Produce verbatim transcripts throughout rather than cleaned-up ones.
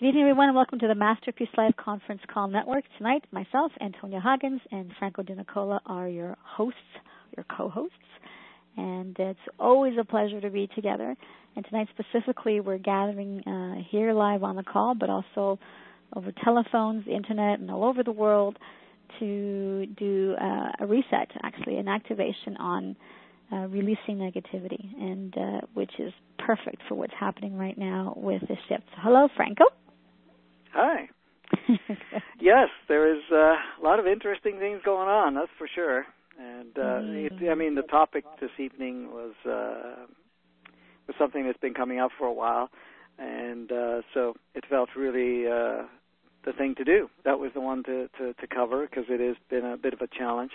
Good evening, everyone, and welcome to the Masterpiece Live Conference Call Network. Tonight, myself, Antonia Huggins, and Franco De Nicola are your hosts, your co-hosts, and it's always a pleasure to be together. And tonight, specifically, we're gathering uh, here live on the call, but also over telephones, the internet, and all over the world to do uh, a reset, actually, an activation on uh, releasing negativity, and uh, which is perfect for what's happening right now with the shift. So, hello, Franco. Hi. Yes, there is uh, a lot of interesting things going on, that's for sure. And uh, mm-hmm. it, I mean, the topic this evening was uh, was something that's been coming up for a while, and uh, so it felt really uh, the thing to do. That was the one to, to, to cover because it has been a bit of a challenge.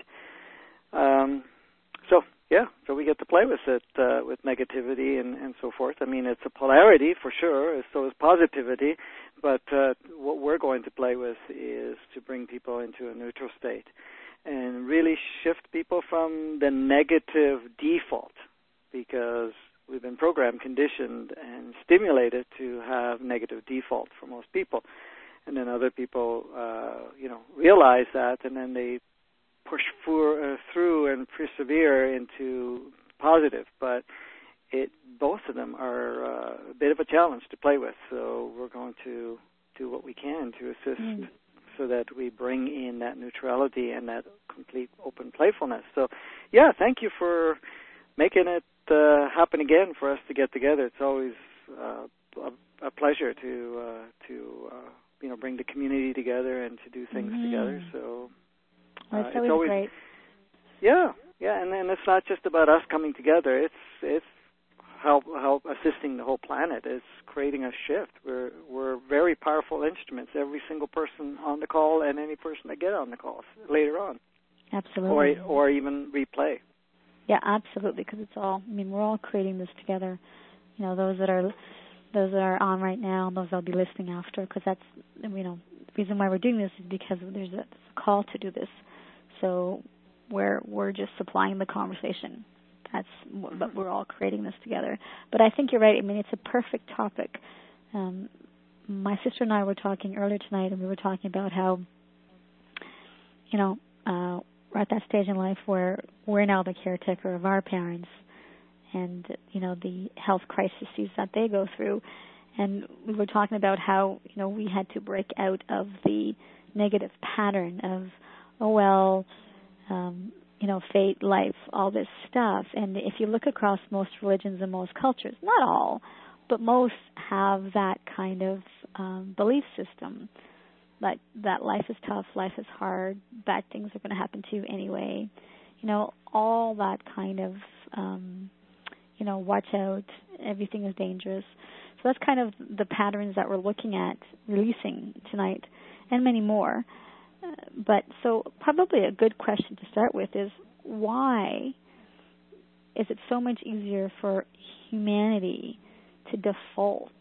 Um, so. Yeah, so we get to play with it, uh, with negativity and, and so forth. I mean, it's a polarity for sure, so is positivity, but uh, what we're going to play with is to bring people into a neutral state and really shift people from the negative default, because we've been programmed, conditioned, and stimulated to have negative default for most people. And then other people, uh, you know, realize that, and then they push for, uh, through and persevere into positive, but it both of them are uh, a bit of a challenge to play with. So we're going to do what we can to assist mm. so that we bring in that neutrality and that complete open playfulness. So, yeah, thank you for making it uh, happen again for us to get together. It's always uh, a, a pleasure to uh, to uh, you know bring the community together and to do things mm-hmm. together. So. Well, it's, uh, always it's always great. Yeah, yeah, and then it's not just about us coming together. It's it's help help assisting the whole planet. It's creating a shift. We're we're very powerful instruments. Every single person on the call and any person that get on the calls later on. Absolutely. Or or even replay. Yeah, absolutely. Because it's all. I mean, we're all creating this together. You know, those that are those that are on right now, and those that'll be listening after. Because that's you know the reason why we're doing this is because there's a, there's a call to do this. So we're we're just supplying the conversation. That's but we're all creating this together. But I think you're right. I mean, it's a perfect topic. Um, my sister and I were talking earlier tonight, and we were talking about how, you know, uh, we're at that stage in life where we're now the caretaker of our parents, and you know the health crises that they go through. And we were talking about how you know we had to break out of the negative pattern of, oh, well, um, you know, fate, life, all this stuff. And if you look across most religions and most cultures, not all, but most have that kind of um, belief system, that, that life is tough, life is hard, bad things are going to happen to you anyway. You know, all that kind of, um, you know, watch out, everything is dangerous. So that's kind of the patterns that we're looking at releasing tonight, and many more. Uh, but so probably a good question to start with is, why is it so much easier for humanity to default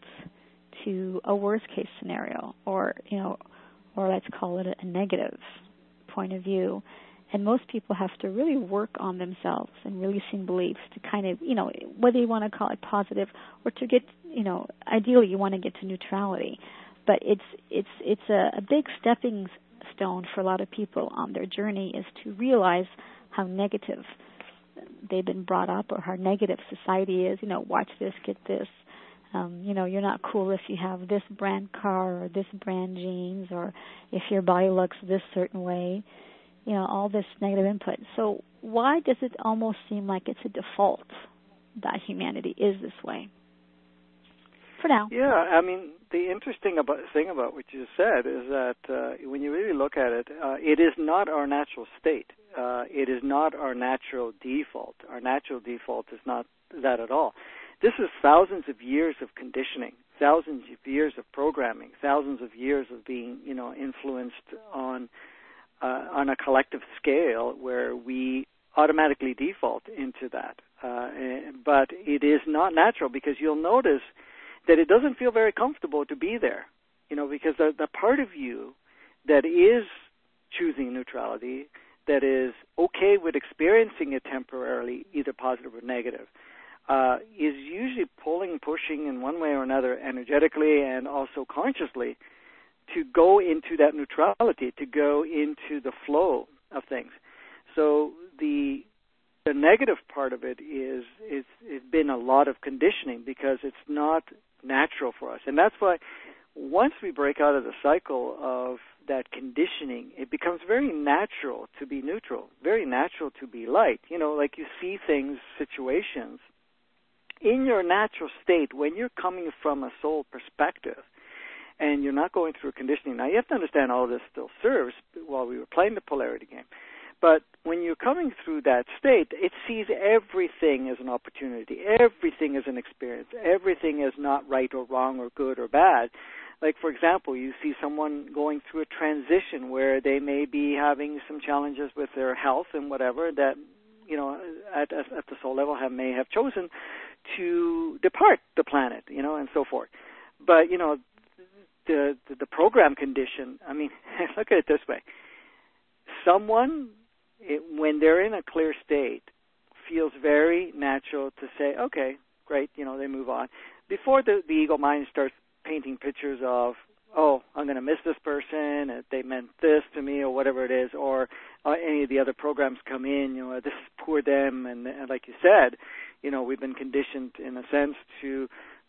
to a worst-case scenario, or, you know, or let's call it a negative point of view? And most people have to really work on themselves and releasing beliefs to kind of, you know, whether you want to call it positive or to get, you know, ideally you want to get to neutrality. But it's it's it's a, a big stepping stone for a lot of people on their journey is to realize how negative they've been brought up or how negative society is. You know, watch this, get this. Um, you know, you're not cool if you have this brand car or this brand jeans, or if your body looks this certain way. You know, all this negative input. So why does it almost seem like it's a default that humanity is this way? For now. Yeah, I mean, the interesting about, thing about what you said is that uh, when you really look at it, uh, it is not our natural state. Uh, it is not our natural default. Our natural default is not that at all. This is thousands of years of conditioning, thousands of years of programming, thousands of years of being, you know, influenced on uh, on a collective scale where we automatically default into that. Uh, but it is not natural, because you'll notice that it doesn't feel very comfortable to be there, you know, because the, the part of you that is choosing neutrality, that is okay with experiencing it temporarily, either positive or negative, uh, is usually pulling, pushing in one way or another, energetically and also consciously, to go into that neutrality, to go into the flow of things. So the the negative part of it is is it's been a lot of conditioning because it's not natural for us. And that's why once we break out of the cycle of that conditioning, it becomes very natural to be neutral, very natural to be light. You know, like you see things, situations, in your natural state, when you're coming from a soul perspective, and you're not going through conditioning. Now, you have to understand all of this still serves while we were playing the polarity game. But when you're coming through that state, it sees everything as an opportunity. Everything is an experience. Everything is not right or wrong or good or bad. Like, for example, you see someone going through a transition where they may be having some challenges with their health and whatever that, you know, at, at the soul level have, may have chosen to depart the planet, you know, and so forth. But, you know, The, the, the program condition, I mean, look at it this way. Someone, it, when they're in a clear state, feels very natural to say, okay, great, you know, they move on. Before the, the ego mind starts painting pictures of, oh, I'm going to miss this person, they meant this to me, or whatever it is, or uh, any of the other programs come in, you know, this is poor them, and, and like you said, you know, we've been conditioned in a sense to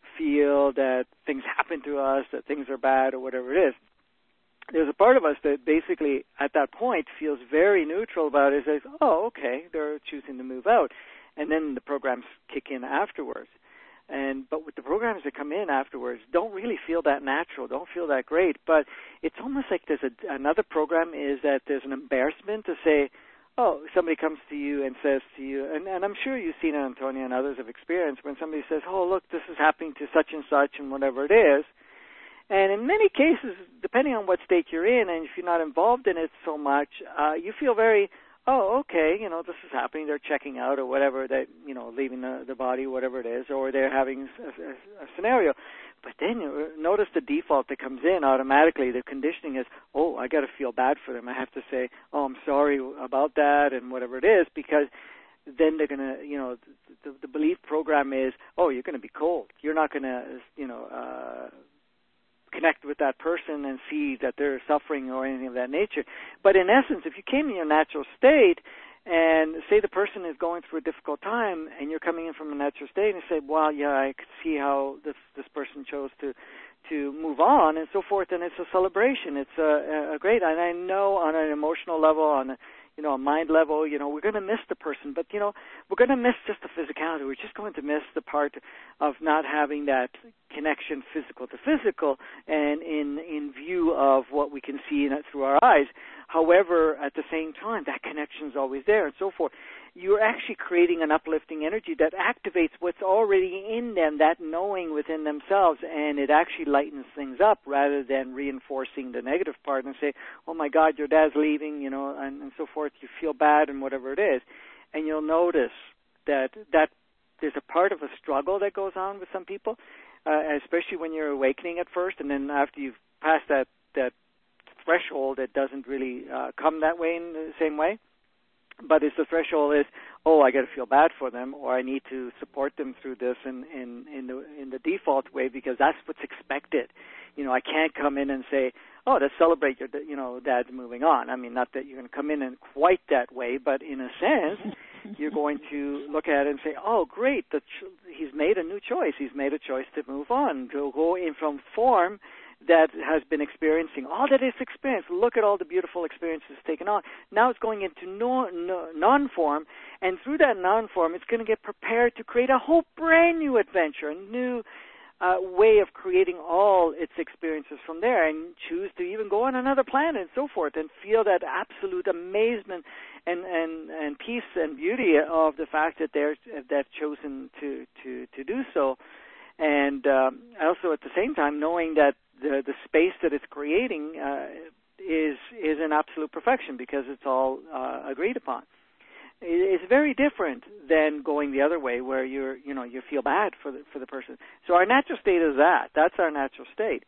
feel that things happen to us, that things are bad, or whatever it is. There's a part of us that basically at that point feels very neutral about it, says, oh, okay, they're choosing to move out. And then the programs kick in afterwards. And but with the programs that come in afterwards, don't really feel that natural, don't feel that great. But it's almost like there's a, another program is that there's an embarrassment to say, oh, somebody comes to you and says to you, and, and I'm sure you've seen it, Antonia, and others have experienced, when somebody says, oh, look, this is happening to such and such and whatever it is. And in many cases, depending on what state you're in, and if you're not involved in it so much, uh, you feel very, oh, okay, you know, this is happening, they're checking out or whatever, that, you know, leaving the, the body, whatever it is, or they're having a, a, a scenario. But then you notice the default that comes in automatically. The conditioning is, oh, I got to feel bad for them. I have to say, oh, I'm sorry about that and whatever it is, because then they're going to, you know, the, the belief program is, oh, you're going to be cold. You're not going to, you know, uh, connect with that person and see that they're suffering or anything of that nature. But in essence, if you came in your natural state and say the person is going through a difficult time and you're coming in from a natural state and say, well, yeah, I could see how this this person chose to to move on and so forth, and it's a celebration. It's a, a great, and I know on an emotional level, on a, you know, a mind level, you know, we're going to miss the person, but, you know, we're going to miss just the physicality. We're just going to miss the part of not having that connection physical to physical and in, in view of what we can see in it through our eyes. However, at the same time, that connection is always there and so forth. You're actually creating an uplifting energy that activates what's already in them, that knowing within themselves, and it actually lightens things up rather than reinforcing the negative part and say, oh my God, your dad's leaving, you know, and, and so forth. You feel bad and whatever it is. And you'll notice that that there's a part of a struggle that goes on with some people, uh, especially when you're awakening at first, and then after you've passed that, that threshold, it doesn't really uh, come that way in the same way. But it's the threshold is, oh, I got to feel bad for them, or I need to support them through this in, in, in the in the default way because that's what's expected. You know, I can't come in and say, oh, let's celebrate your, you know, dad's moving on. I mean, not that you're going to come in in quite that way, but in a sense, you're going to look at it and say, oh, great, the ch- he's made a new choice. He's made a choice to move on, to go in from form that has been experiencing all that it's experienced. Look at all the beautiful experiences taken on. Now it's going into no, no, non-form, and through that non-form, it's going to get prepared to create a whole brand new adventure, a new uh, way of creating all its experiences from there, and choose to even go on another planet and so forth, and feel that absolute amazement and, and, and peace and beauty of the fact that they're, they've chosen to, to, to do so. And um, also at the same time knowing that the the space that it's creating uh, is is an absolute perfection because it's all uh, agreed upon. It's very different than going the other way where you're you know you feel bad for the for the person. So our natural state is that. That's our natural state.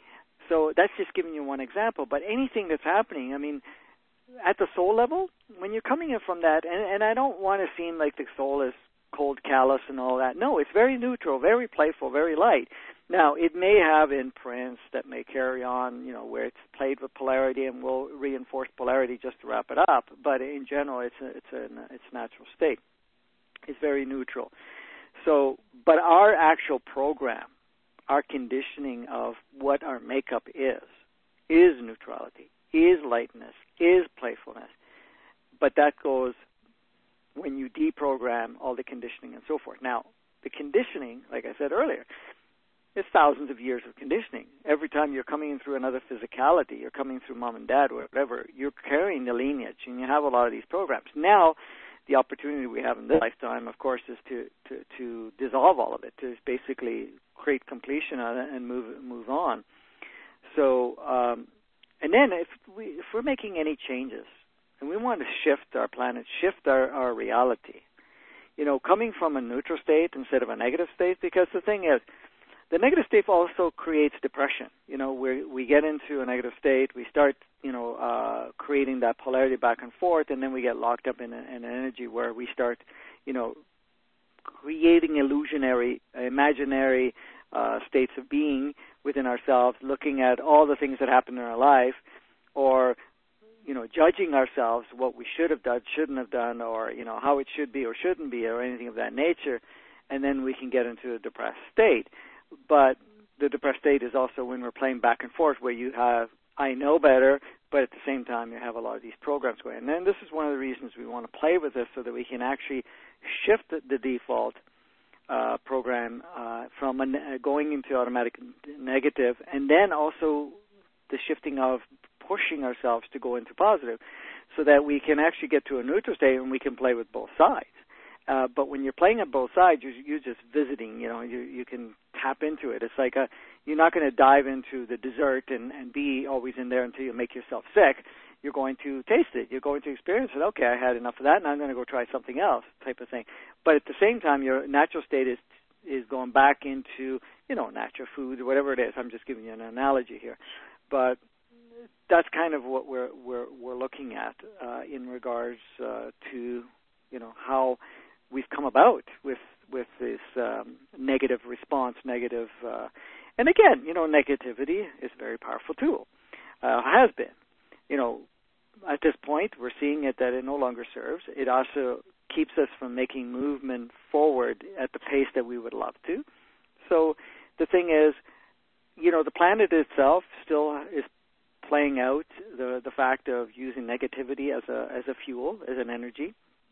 So that's just giving you one example. But anything that's happening, I mean, at the soul level, when you're coming in from that, and, and I don't want to seem like the soul is cold, callous, and all that. No, it's very neutral, very playful, very light. Now, it may have imprints that may carry on, you know, where it's played with polarity and will reinforce polarity just to wrap it up. But in general, it's a, it's a, it's a natural state. It's very neutral. So, but our actual program, our conditioning of what our makeup is, is neutrality, is lightness, is playfulness. But that goes when you deprogram all the conditioning and so forth. Now, the conditioning, like I said earlier, is thousands of years of conditioning. Every time you're coming in through another physicality, you're coming through mom and dad or whatever, you're carrying the lineage, and you have a lot of these programs. Now, the opportunity we have in this lifetime, of course, is to, to, to dissolve all of it, to basically create completion on it and move move on. So, um, and then if, we, if we're making any changes, and we want to shift our planet, shift our, our reality, you know, coming from a neutral state instead of a negative state, because the thing is, the negative state also creates depression. You know, we we get into a negative state, we start, you know, uh, creating that polarity back and forth, and then we get locked up in, a, in an energy where we start, you know, creating illusionary, imaginary uh, states of being within ourselves, looking at all the things that happen in our life, or, you know, judging ourselves, what we should have done, shouldn't have done, or, you know, how it should be or shouldn't be, or anything of that nature, and then we can get into a depressed state. But the depressed state is also when we're playing back and forth, where you have, I know better, but at the same time you have a lot of these programs going. And then this is one of the reasons we want to play with this, so that we can actually shift the, the default uh, program uh, from a ne- going into automatic negative, and then also the shifting of pushing ourselves to go into positive, so that we can actually get to a neutral state and we can play with both sides. Uh, but when you're playing at both sides, you're, you're just visiting, you know, you, you can tap into it. It's like a, you're not going to dive into the dessert and, and be always in there until you make yourself sick. You're going to taste it. You're going to experience it. Okay, I had enough of that, and I'm going to go try something else, type of thing. But at the same time, your natural state is is going back into, you know, natural food or whatever it is. I'm just giving you an analogy here. But that's kind of what we're we're, we're looking at uh, in regards uh, to, you know, how we've come about with with this um, negative response, negative, uh, and again, you know, negativity is a very powerful tool, uh, has been. You know, at this point, we're seeing it that it no longer serves. It also keeps us from making movement forward at the pace that we would love to. So the thing is, you know, the planet itself still is playing out the the fact of using negativity as a as a fuel, as an energy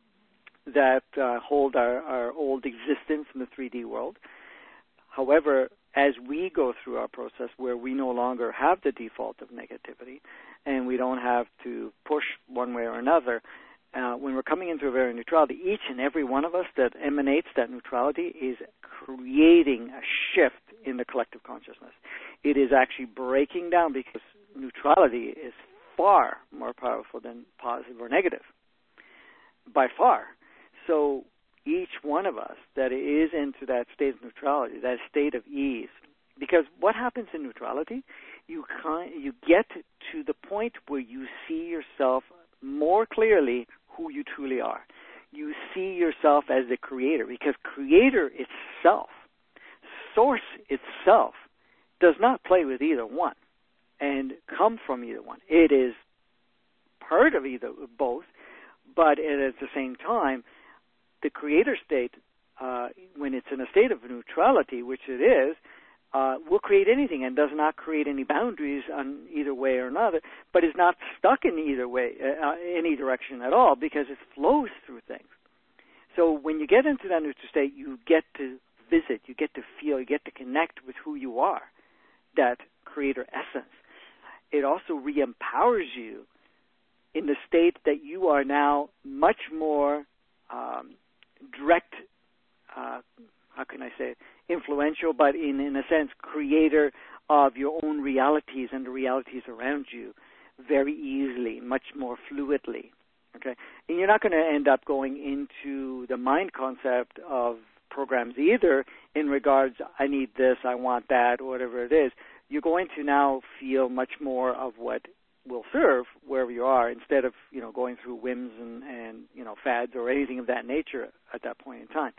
that uh, hold our, our old existence in the three D world. However, as we go through our process where we no longer have the default of negativity and we don't have to push one way or another, uh, when we're coming into a very neutrality, each and every one of us that emanates that neutrality is creating a shift in the collective consciousness. It is actually breaking down, because neutrality is far more powerful than positive or negative, by far. So each one of us that is into that state of neutrality, that state of ease, because what happens in neutrality, you kind, you get to the point where you see yourself more clearly who you truly are. You see yourself as the creator, because creator itself, source itself, does not play with either one and come from either one. It is part of either both, but at the same time, the creator state, uh, when it's in a state of neutrality, which it is, uh, will create anything and does not create any boundaries on either way or another, but is not stuck in either way, uh, any direction at all, because it flows through things. So when you get into that neutral state, you get to visit, you get to feel, you get to connect with who you are, that creator essence. It also re-empowers you in the state that you are now much more um, direct, uh, how can I say it, influential, but in, in a sense, creator of your own realities and the realities around you very easily, much more fluidly. Okay, and you're not going to end up going into the mind concept of programs either in regards, I need this, I want that, or whatever it is. You're going to now feel much more of what will serve wherever you are, instead of, you know, going through whims and, and, you know, fads or anything of that nature at that point in time.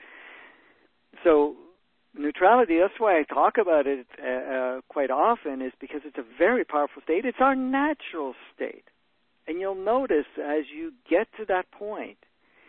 So neutrality, that's why I talk about it uh, quite often, is because it's a very powerful state. It's our natural state. And you'll notice as you get to that point,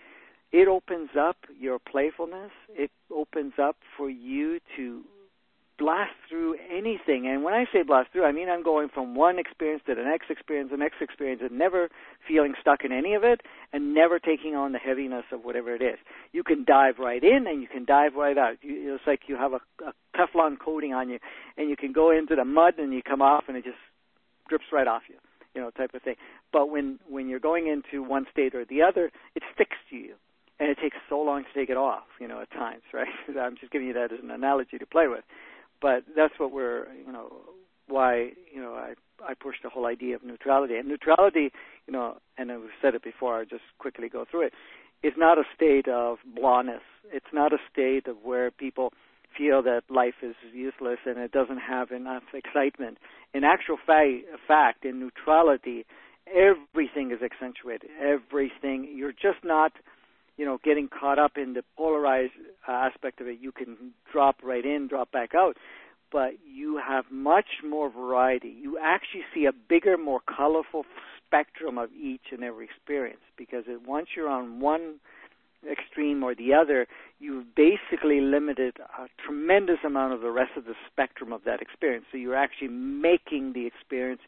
it opens up your playfulness. It opens up for you to blast through anything. And when I say blast through, I mean I'm going from one experience to the next experience, the next experience, and never feeling stuck in any of it, and never taking on the heaviness of whatever it is. You can dive right in, and you can dive right out. You, it's like you have a, a Teflon coating on you, and you can go into the mud, and you come off, and it just drips right off you, you know, type of thing. But when, when you're going into one state or the other, it sticks to you. And it takes so long to take it off, you know, at times, right? I'm just giving you that as an analogy to play with. But that's what we're, you know, why, you know, I, I push the whole idea of neutrality. And neutrality, you know, and I've said it before, I'll just quickly go through it, is not a state of blondness. It's not a state of where people feel that life is useless and it doesn't have enough excitement. In actual fa- fact, in neutrality, everything is accentuated. Everything, you're just not, you know, getting caught up in the polarized uh, aspect of it. You can drop right in, drop back out, but you have much more variety. You actually see a bigger, more colorful spectrum of each and every experience, because it, once you're on one extreme or the other, you've basically limited a tremendous amount of the rest of the spectrum of that experience. So you're actually making the experience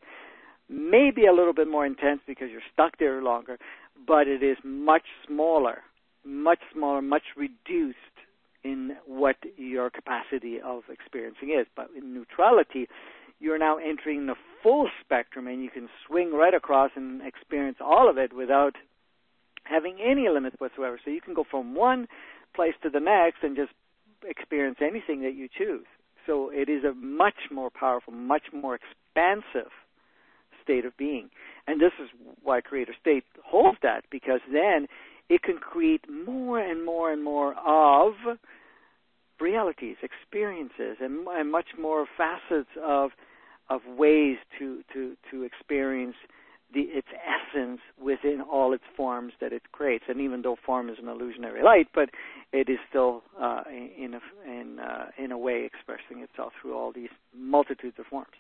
maybe a little bit more intense because you're stuck there longer, but it is much smaller. much smaller, much reduced in what your capacity of experiencing is. But in neutrality, you're now entering the full spectrum, and you can swing right across and experience all of it without having any limits whatsoever. So you can go from one place to the next and just experience anything that you choose. So it is a much more powerful, much more expansive state of being. And this is why Creator State holds that, because then it can create more and more and more of realities, experiences, and, and much more facets of of ways to, to, to experience the, its essence within all its forms that it creates. And even though form is an illusionary light, but it is still uh, in a, in uh, in a way expressing itself through all these multitudes of forms.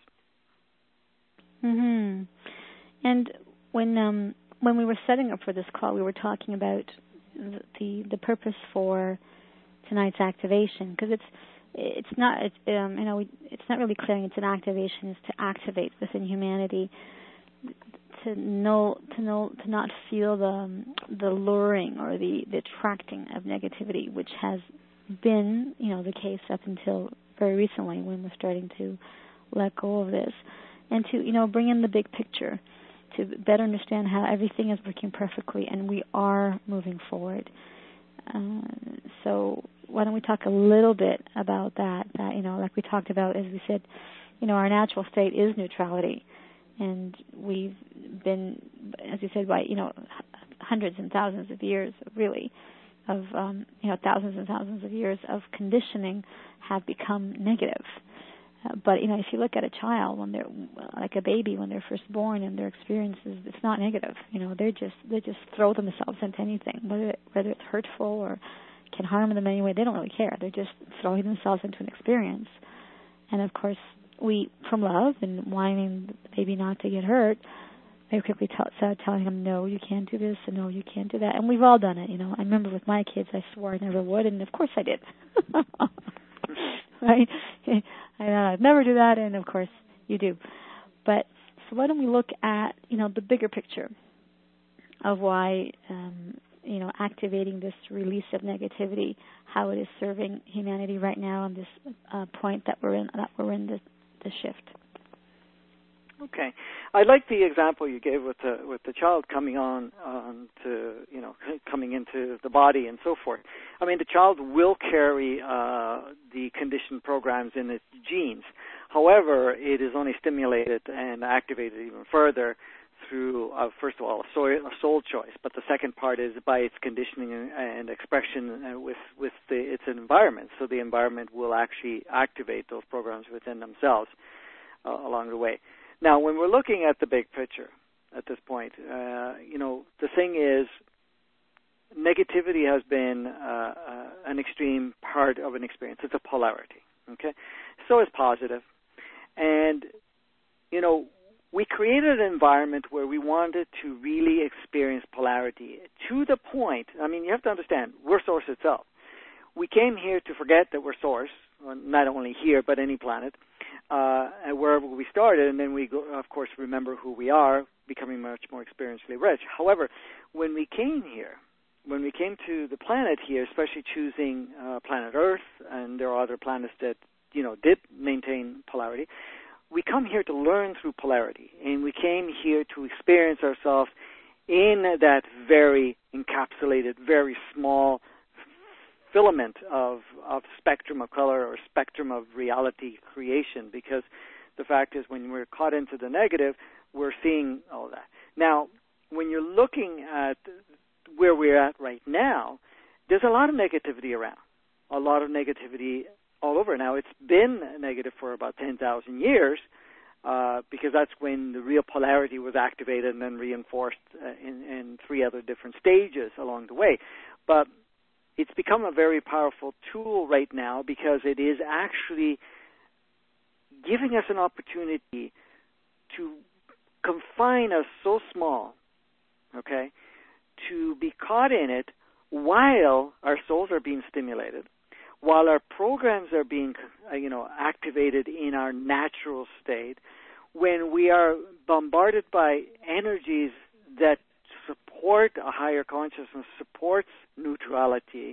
Mhm. And when um. When we were setting up for this call, we were talking about the the purpose for tonight's activation, because it's it's not it's, um, you know we, it's not really clear. It's an activation is to activate within humanity, to know to know to not feel the the luring or the, the attracting of negativity, which has been you know the case up until very recently when we're starting to let go of this, and to you know bring in the big picture, to better understand how everything is working perfectly and we are moving forward. Uh, so why don't we talk a little bit about that, that, you know, like we talked about, as we said, you know, our natural state is neutrality. And we've been, as you said, by, you know, hundreds and thousands of years, really, of, um, you know, thousands and thousands of years of conditioning have become negative. Uh, but, you know, if you look at a child when they're like a baby when they're first born and their experiences, it's not negative. You know, they just they just throw themselves into anything, whether whether it's hurtful or can harm them in any way. They don't really care. They're just throwing themselves into an experience. And of course, we, from love and wanting the baby not to get hurt, very quickly tell, start telling them, no, you can't do this, and no, you can't do that. And we've all done it. You know, I remember with my kids, I swore I never would, and of course I did. Right? I know I'd never do that, and of course you do. But so why don't we look at, you know, the bigger picture of why, um, you know, activating this release of negativity, how it is serving humanity right now on this uh, point that we're in, that we're in the, the shift. Okay, I like the example you gave with the with the child coming on um, to you know coming into the body and so forth. I mean, the child will carry uh, the conditioned programs in its genes. However, it is only stimulated and activated even further through, uh, first of all, a soul, a soul choice. But the second part is by its conditioning and, and expression uh, with with the, its environment. So the environment will actually activate those programs within themselves uh, along the way. Now, when we're looking at the big picture, at this point. Uh, you know, the thing is, negativity has been uh, uh, an extreme part of an experience. It's a polarity, okay? So is positive. And, you know, we created an environment where we wanted to really experience polarity to the point, I mean, you have to understand, we're Source itself. We came here to forget that we're Source, well, not only here, but any planet, uh, and wherever we started, and then we, go, of course, remember who we are, becoming much more experientially rich. However, when we came here, when we came to the planet here, especially choosing uh, planet Earth, and there are other planets that, you know, did maintain polarity, we come here to learn through polarity, and we came here to experience ourselves in that very encapsulated, very small filament of, of spectrum of color or spectrum of reality creation, because the fact is when we're caught into the negative, we're seeing all that. Now, when you're looking at where we're at right now, there's a lot of negativity around, a lot of negativity all over. Now, it's been negative for about ten thousand years uh, because that's when the real polarity was activated and then reinforced uh, in, in three other different stages along the way. But it's become a very powerful tool right now because it is actually giving us an opportunity to confine us so small, okay, to be caught in it while our souls are being stimulated, while our programs are being, uh, you know, activated in our natural state, when we are bombarded by energies that support a higher consciousness, supports neutrality,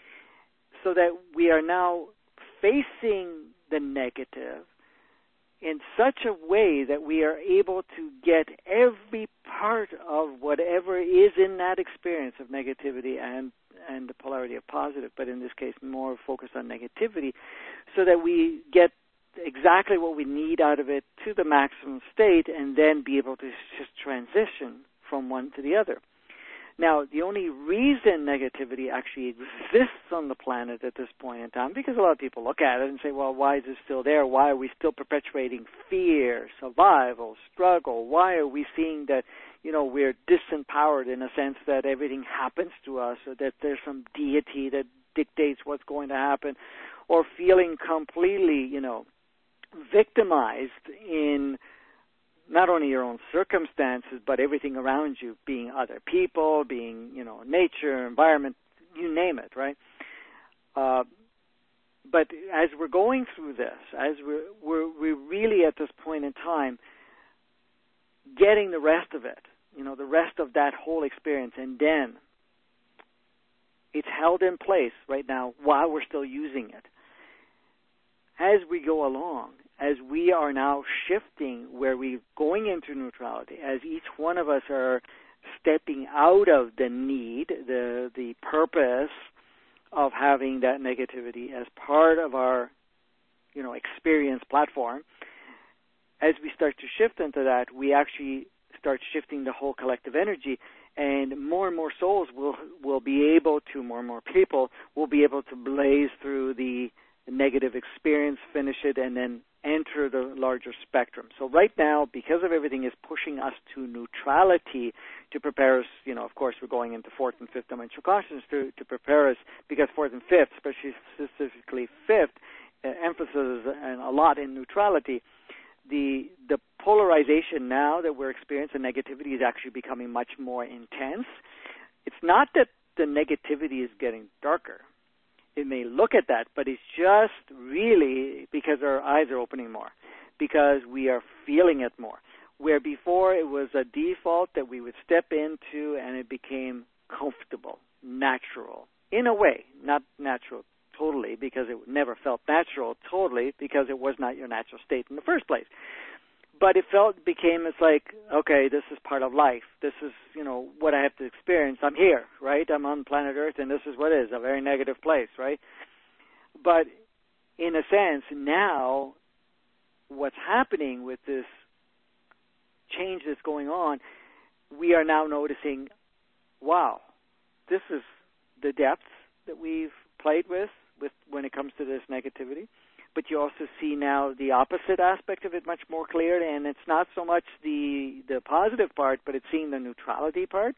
so that we are now facing the negative in such a way that we are able to get every part of whatever is in that experience of negativity and and the polarity of positive, but in this case more focused on negativity, so that we get exactly what we need out of it to the maximum state and then be able to just transition from one to the other. Now, the only reason negativity actually exists on the planet at this point in time, because a lot of people look at it and say, well, why is it still there? Why are we still perpetuating fear, survival, struggle? Why are we seeing that, you know, we're disempowered in a sense that everything happens to us, or that there's some deity that dictates what's going to happen, or feeling completely, you know, victimized in not only your own circumstances, but everything around you, being other people, being, you know, nature, environment, you name it, right? Uh, but as we're going through this, as we're, we're, we're really at this point in time getting the rest of it, you know, the rest of that whole experience, and then it's held in place right now while we're still using it. As we go along, as we are now shifting where we're going into neutrality, as each one of us are stepping out of the need, the the purpose of having that negativity as part of our, you know, experience platform, as we start to shift into that, we actually start shifting the whole collective energy, and more and more souls will will be able to, more and more people will be able to blaze through the negative experience, finish it, and then enter the larger spectrum. So right now, because of everything is pushing us to neutrality to prepare us, you know, of course we're going into fourth and fifth dimensional consciousness to, to prepare us, because fourth and fifth, especially specifically fifth, uh, emphasizes and a lot in neutrality. The the polarization now that we're experiencing, negativity, is actually becoming much more intense. It's not that the negativity is getting darker. It may look at that, but it's just really because our eyes are opening more, because we are feeling it more. Where before it was a default that we would step into and it became comfortable, natural, in a way, not natural totally, because it never felt natural totally, because it was not your natural state in the first place. But it felt, became, it's like, okay, this is part of life. This is, you know, what I have to experience. I'm here, right? I'm on planet Earth, and this is what it is, a very negative place, right? But in a sense, now what's happening with this change that's going on, we are now noticing, wow, this is the depth that we've played with, with when it comes to this negativity. but you also see now the opposite aspect of it much more clearly, and it's not so much the the positive part, but it's seeing the neutrality part,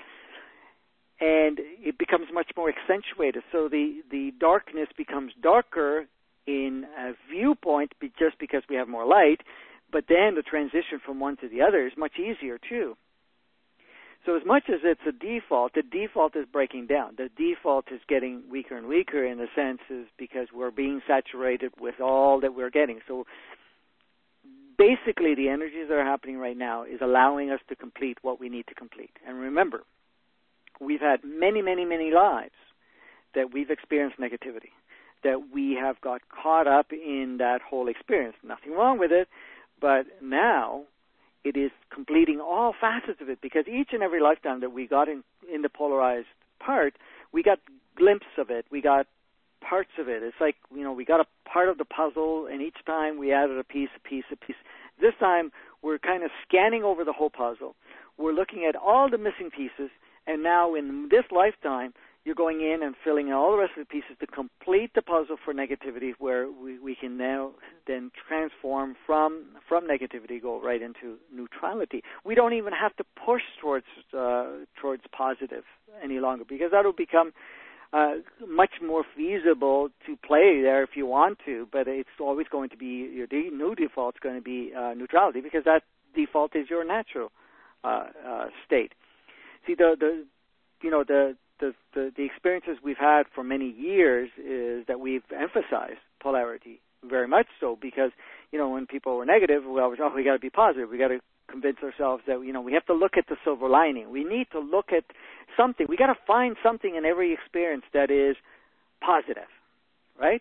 and it becomes much more accentuated. So the, the darkness becomes darker in a viewpoint just because we have more light, but then the transition from one to the other is much easier too. So as much as it's a default, the default is breaking down. The default is getting weaker and weaker in the sense is because we're being saturated with all that we're getting. So basically the energies that are happening right now is allowing us to complete what we need to complete. And remember, we've had many, many, many lives that we've experienced negativity, that we have got caught up in that whole experience. Nothing wrong with it, but now it is completing all facets of it, because each and every lifetime that we got in, in the polarized part, we got glimpses of it. We got parts of it. It's like, you know, we got a part of the puzzle, and each time we added a piece, a piece, a piece. This time, we're kind of scanning over the whole puzzle. We're looking at all the missing pieces, and now in this lifetime, you're going in and filling in all the rest of the pieces to complete the puzzle for negativity, where we, we can now then transform from from negativity, go right into neutrality. We don't even have to push towards uh, towards positive any longer, because that will become uh, much more feasible to play there if you want to, but it's always going to be, your de- new default is going to be uh, neutrality, because that default is your natural uh, uh, state. See, the, the you know, the The, the, the experiences we've had for many years is that we've emphasized polarity very much so, because, you know, when people were negative, we always, oh, we got to be positive. We got to convince ourselves that, you know, we have to look at the silver lining. We need to look at something. We got to find something in every experience that is positive, right?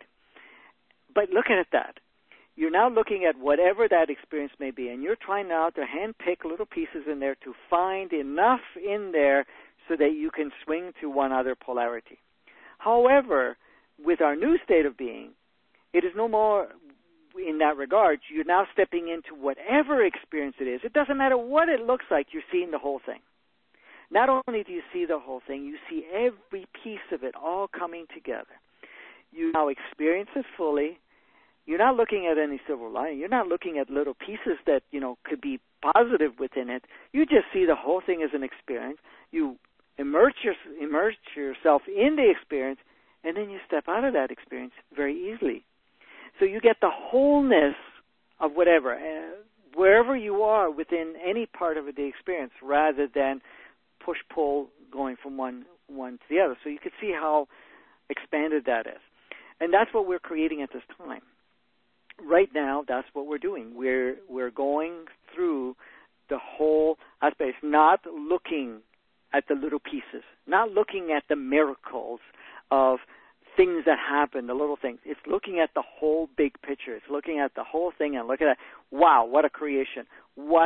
But looking at that, you're now looking at whatever that experience may be, and you're trying now to handpick little pieces in there to find enough in there so that you can swing to one other polarity. However, with our new state of being, it is no more in that regard. You're now stepping into whatever experience it is. It doesn't matter what it looks like, you're seeing the whole thing. Not only do you see the whole thing, you see every piece of it all coming together. You now experience it fully. You're not looking at any silver lining. You're not looking at little pieces that, you know, could be positive within it. You just see the whole thing as an experience. You immerse, your, immerse yourself in the experience, and then you step out of that experience very easily. So you get the wholeness of whatever, uh, wherever you are within any part of the experience, rather than push-pull going from one, one to the other. So you can see how expanded that is. And that's what we're creating at this time. Right now, that's what we're doing. We're we're going through the whole aspect, not looking at the little pieces, not looking at the miracles of things that happen, the little things. It's looking at the whole big picture. It's looking at the whole thing and looking at, wow, what a creation. What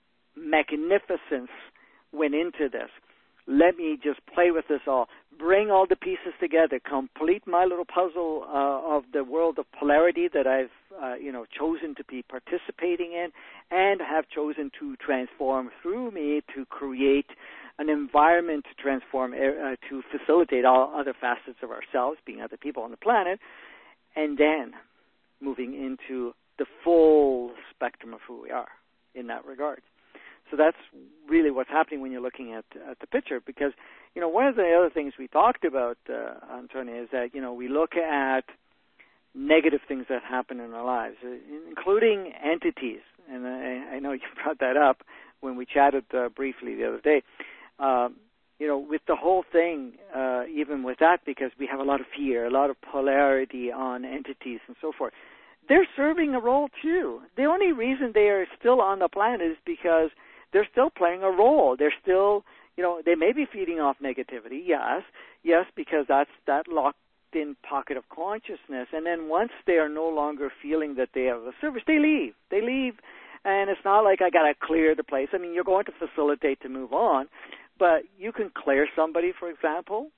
magnificence went into this. Let me just play with this all. Bring all the pieces together. Complete my little puzzle uh, of the world of polarity that I've, uh, you know, chosen to be participating in, and have chosen to transform through me to create an environment to transform, uh, to facilitate all other facets of ourselves, being other people on the planet, and then moving into the full spectrum of who we are in that regard. So that's really what's happening when you're looking at, at the picture, because, you know, one of the other things we talked about, uh, Antonia, is that, you know, we look at negative things that happen in our lives, including entities. And I, I know you brought that up when we chatted uh, briefly the other day. Um, you know, with the whole thing, uh, even with that, because we have a lot of fear, a lot of polarity on entities and so forth, they're serving a role too. The only reason they are still on the planet is because they're still playing a role. They're still, you know, they may be feeding off negativity, yes, yes, because that's that locked-in pocket of consciousness. And then once they are no longer feeling that they have a service, they leave. They leave, and it's not like I got to clear the place. I mean, you're going to facilitate to move on, but you can clear somebody, for example.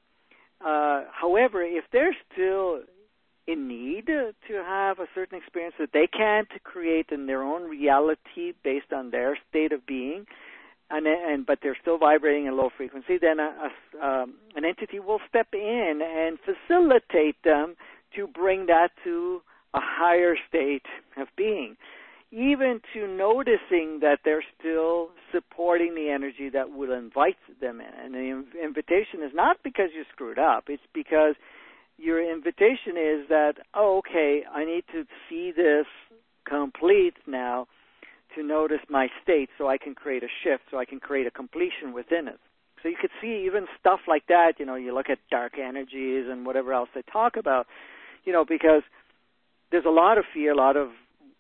Uh, however, if they're still in need to have a certain experience that they can't create in their own reality based on their state of being, and, and but they're still vibrating in low frequency, then a, a, um, an entity will step in and facilitate them to bring that to a higher state of being, even to noticing that they're still supporting the energy that will invite them in. And the invitation is not because you screwed up. It's because your invitation is that, oh, okay, I need to see this complete now to notice my state so I can create a shift, so I can create a completion within it. So you could see even stuff like that, you know, you look at dark energies and whatever else they talk about, you know, because there's a lot of fear, a lot of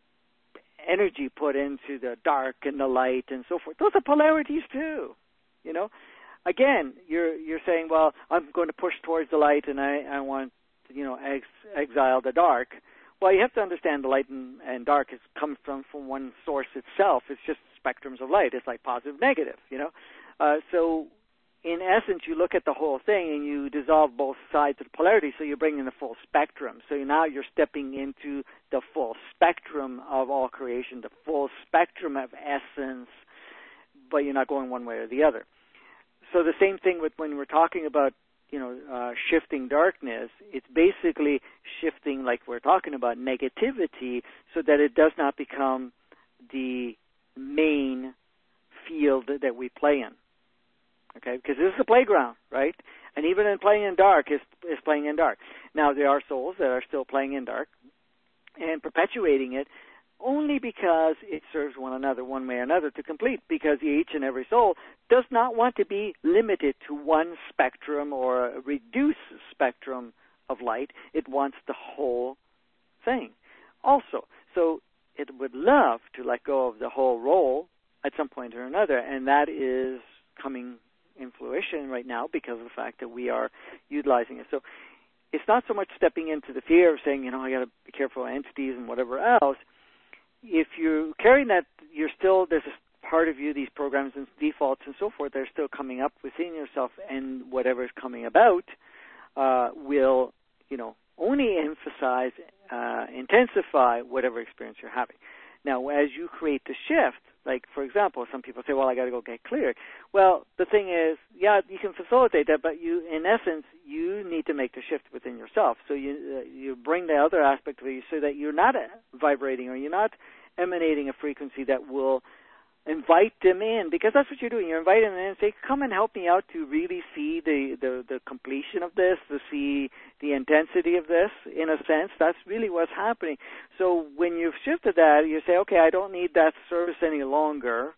energy put into the dark and the light and so forth. Those are polarities too, you know. Again, you're you're saying, well, I'm going to push towards the light and I, I want, you know, ex, exile the dark. Well, you have to understand the light and, and dark is comes from, from one source itself. It's just spectrums of light. It's like positive, negative, you know. Uh, so in essence, you look at the whole thing and you dissolve both sides of the polarity, so you bring in the full spectrum. So now you're stepping into the full spectrum of all creation, the full spectrum of essence, but you're not going one way or the other. So the same thing with when we're talking about, you know, uh, shifting darkness, it's basically shifting, like we're talking about, negativity so that it does not become the main field that we play in. Okay, because this is a playground, right? And even in playing in dark is is playing in dark. Now, there are souls that are still playing in dark and perpetuating it only because it serves one another one way or another to complete, because each and every soul does not want to be limited to one spectrum or a reduced spectrum of light. It wants the whole thing also. So it would love to let go of the whole role at some point or another, and that is coming in fruition right now because of the fact that we are utilizing it. So it's not so much stepping into the fear of saying, you know, I got to be careful of entities and whatever else. If you're carrying that, you're still, there's a part of you, these programs and defaults and so forth, they're still coming up within yourself, and whatever is coming about uh, will, you know, only emphasize, uh, intensify whatever experience you're having. Now, as you create the shift, like, for example, some people say, well, I got to go get cleared. Well, the thing is, yeah, you can facilitate that, but you, in essence, you need to make the shift within yourself. So you uh, you bring the other aspect of you so that you're not vibrating or you're not emanating a frequency that will invite them in, because that's what you're doing. You're inviting them in and say, come and help me out to really see the, the, the completion of this, to see the intensity of this, in a sense. That's really what's happening. So when you've shifted that, you say, okay, I don't need that service any longer.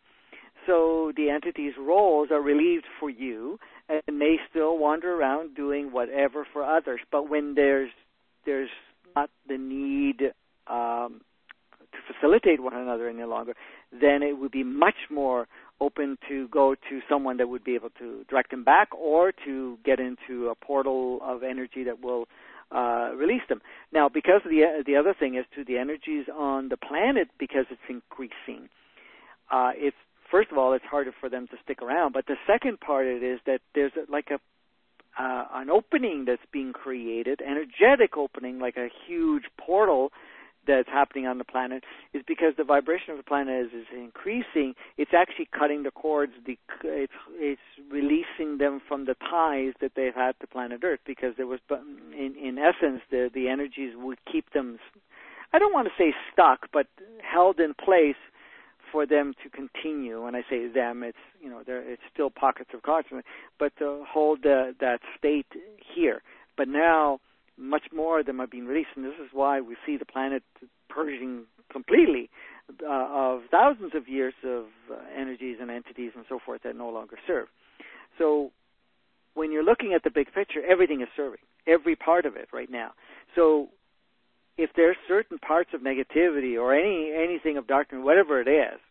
So the entity's roles are relieved for you, and they still wander around doing whatever for others. But when there's there's not the need um, to facilitate one another any longer, then it would be much more open to go to someone that would be able to direct them back or to get into a portal of energy that will uh, release them. Now, because the the other thing is, to the energies on the planet, because it's increasing, uh, it's, first of all, it's harder for them to stick around. But the second part of it is that there's like a uh, an opening that's being created, energetic opening, like a huge portal that's happening on the planet, is because the vibration of the planet is, is increasing. It's actually cutting the cords. The, it's, it's releasing them from the ties that they've had to planet Earth, because there was, in, in essence, the, the energies would keep them, I don't want to say stuck, but held in place for them to continue. When I say them, it's, you know, there, it's still pockets of consciousness, but to hold the, that state here. But now, much more of them are being released, and this is why we see the planet purging completely uh, of thousands of years of uh, energies and entities and so forth that no longer serve. So when you're looking at the big picture, everything is serving, every part of it right now. So if there's certain parts of negativity or any anything of darkness, whatever it is,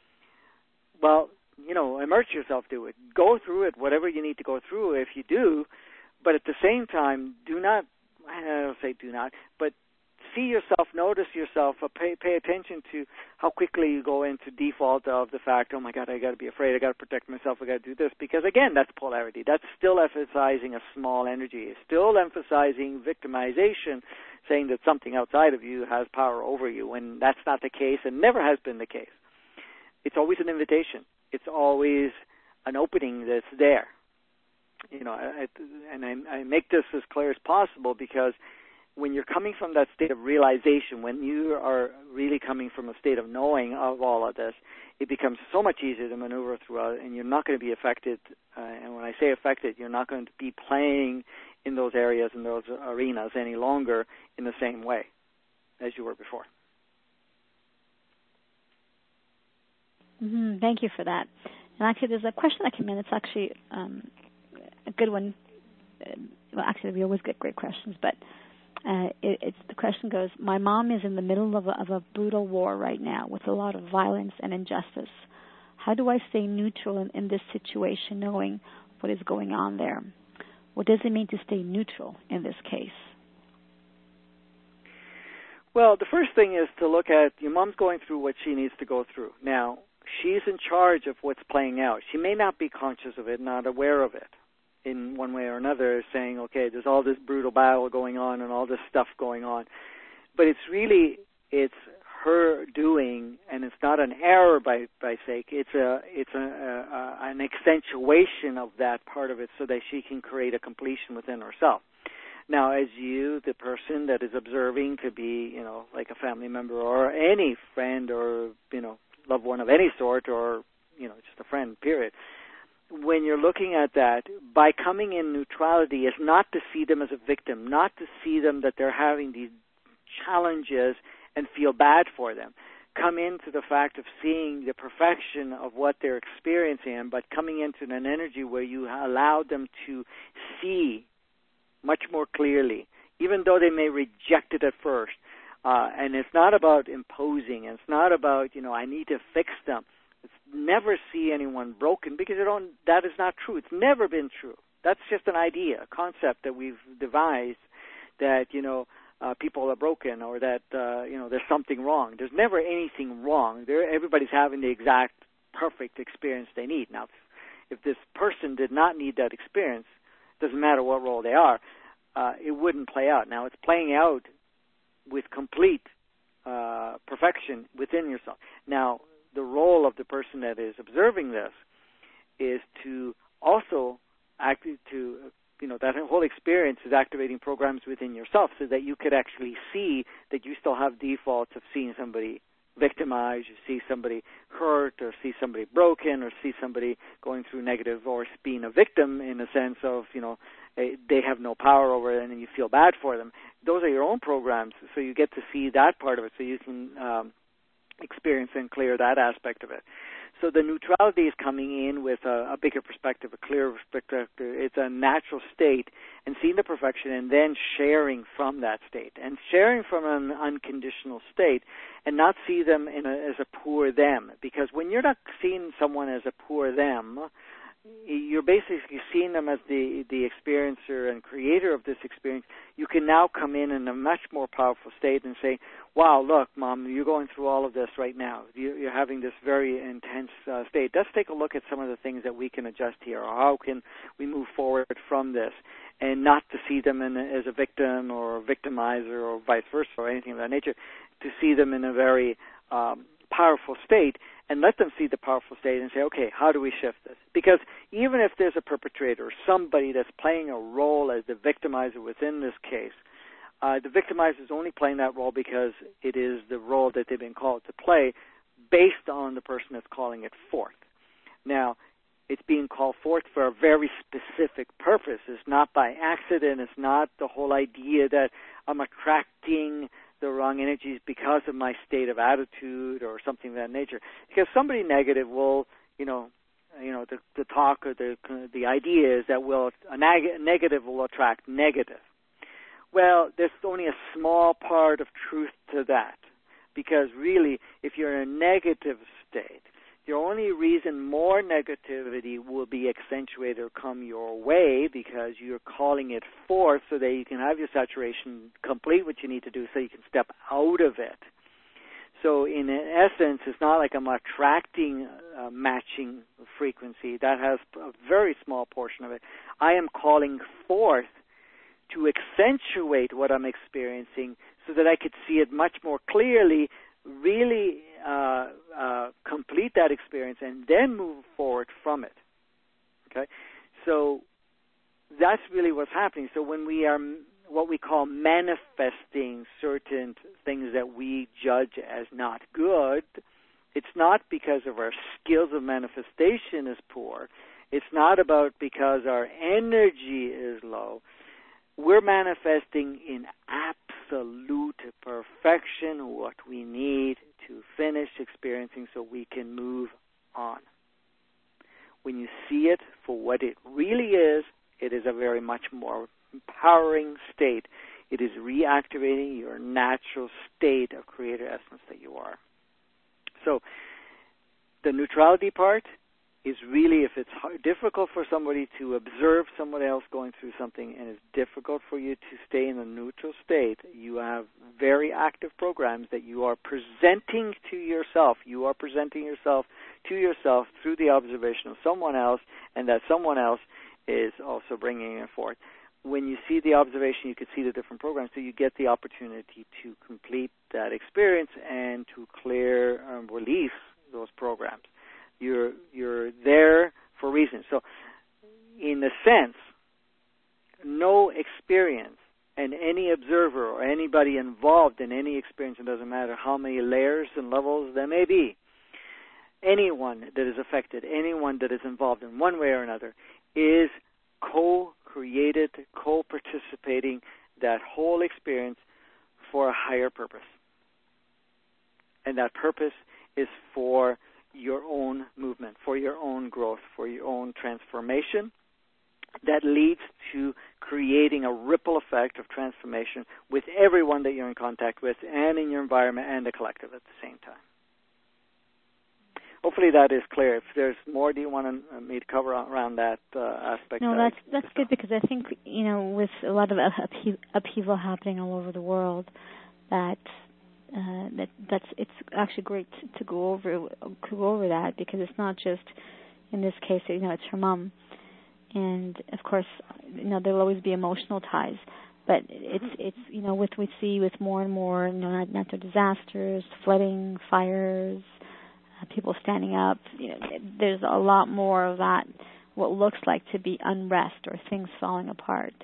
well, you know, immerse yourself to it. Go through it, whatever you need to go through if you do, but at the same time, do not, I don't say do not, but see yourself, notice yourself, uh, pay pay attention to how quickly you go into default of the fact, oh my God, I got to be afraid, I got to protect myself, I got to do this, because again, that's polarity. That's still emphasizing a small energy. It's still emphasizing victimization, saying that something outside of you has power over you, when that's not the case and never has been the case. It's always an invitation. It's always an opening that's there. You know, I, and I, I make this as clear as possible because when you're coming from that state of realization, when you are really coming from a state of knowing of all of this, it becomes so much easier to maneuver throughout, and you're not going to be affected. Uh, and when I say affected, you're not going to be playing in those areas, in those arenas any longer in the same way as you were before. Mm-hmm. Thank you for that. And actually, there's a question that came in. It's actually um, a good one. Well, actually, we always get great questions, but uh, it, it's the question goes: my mom is in the middle of a, of a brutal war right now with a lot of violence and injustice. How do I stay neutral in, in this situation, knowing what is going on there? What does it mean to stay neutral in this case? Well, the first thing is to look at your mom's going through what she needs to go through. Now, she's in charge of what's playing out. She may not be conscious of it, not aware of it in one way or another, saying, okay, there's all this brutal battle going on and all this stuff going on. But it's really, it's her doing, and it's not an error by, by sake. It's a it's a, a, an accentuation of that part of it so that she can create a completion within herself. Now, as you, the person that is observing, could be, you know, like a family member or any friend or, you know, loved one of any sort, or, you know, just a friend, period. When you're looking at that, by coming in neutrality is not to see them as a victim, not to see them that they're having these challenges and feel bad for them. Come into the fact of seeing the perfection of what they're experiencing, but coming into an energy where you allow them to see much more clearly, even though they may reject it at first. Uh, and it's not about imposing. It's not about, you know, I need to fix them. It's never see anyone broken, because it don't, that is not true. It's never been true. That's just an idea, a concept that we've devised that, you know, uh, people are broken, or that, uh, you know, there's something wrong. There's never anything wrong. There, everybody's having the exact perfect experience they need. Now, if this person did not need that experience, doesn't matter what role they are, uh, it wouldn't play out. Now, it's playing out with complete uh, perfection within yourself. Now, the role of the person that is observing this is to also act to, you know, that whole experience is activating programs within yourself so that you could actually see that you still have defaults of seeing somebody victimized, you see somebody hurt, or see somebody broken, or see somebody going through negative, or being a victim in a sense of, you know, they have no power over it and you feel bad for them. Those are your own programs, so you get to see that part of it, so you can um, experience and clear that aspect of it. So the neutrality is coming in with a, a bigger perspective, a clearer perspective. It's a natural state, and seeing the perfection and then sharing from that state, and sharing from an unconditional state, and not see them in a, as a poor them. Because when you're not seeing someone as a poor them, you're basically seeing them as the, the experiencer and creator of this experience. You can now come in in a much more powerful state and say, wow, look, Mom, you're going through all of this right now. You're having this very intense uh, state. Let's take a look at some of the things that we can adjust here, or how can we move forward from this, and not to see them in, as a victim or a victimizer or vice versa or anything of that nature, to see them in a very um, powerful state, and let them see the powerful state and say, okay, how do we shift this? Because even if there's a perpetrator, somebody that's playing a role as the victimizer within this case, uh, the victimizer is only playing that role because it is the role that they've been called to play based on the person that's calling it forth. Now, it's being called forth for a very specific purpose. It's not by accident. It's not the whole idea that I'm attracting the wrong energies because of my state of attitude or something of that nature. Because somebody negative will, you know, you know, the, the talk or the the idea is that will a neg- negative will attract negative. Well, there's only a small part of truth to that, because really, if you're in a negative state, the only reason more negativity will be accentuated or come your way because you're calling it forth so that you can have your saturation, complete what you need to do so you can step out of it. So in essence, it's not like I'm attracting uh, matching frequency. That has a very small portion of it. I am calling forth to accentuate what I'm experiencing so that I could see it much more clearly, really uh, uh, complete that experience, and then move forward from it. Okay? So that's really what's happening. So when we are what we call manifesting certain things that we judge as not good, it's not because of our skills of manifestation is poor. It's not about because our energy is low. We're manifesting in absolute perfection what we need to finish experiencing so we can move on. When you see it for what it really is, it is a very much more empowering state. It is reactivating your natural state of creator essence that you are. So the neutrality part is really, if it's hard, difficult for somebody to observe someone else going through something and it's difficult for you to stay in a neutral state, you have very active programs that you are presenting to yourself. You are presenting yourself to yourself through the observation of someone else, and that someone else is also bringing it forth. When you see the observation, you can see the different programs, so you get the opportunity to complete that experience and to clear and um, release those programs. You're you're there for a reason. So, in a sense, no experience and any observer or anybody involved in any experience, it doesn't matter how many layers and levels there may be, anyone that is affected, anyone that is involved in one way or another, is co-created, co-participating that whole experience for a higher purpose. And that purpose is for your own movement, for your own growth, for your own transformation. That leads to creating a ripple effect of transformation with everyone that you're in contact with and in your environment and the collective at the same time. Hopefully that is clear. If there's more, do you want me to cover around that uh, aspect? No, that's that's good, because I think, you know, with a lot of uphe- upheaval happening all over the world, that uh, that that's it's actually great to, to go over to go over that, because it's not just, in this case, you know, it's her mom, and of course, you know, there'll always be emotional ties. But it's it's you know, with we see with more and more, you know, natural disasters, flooding, fires, people standing up, you know, there's a lot more of that, what looks like to be unrest or things falling apart.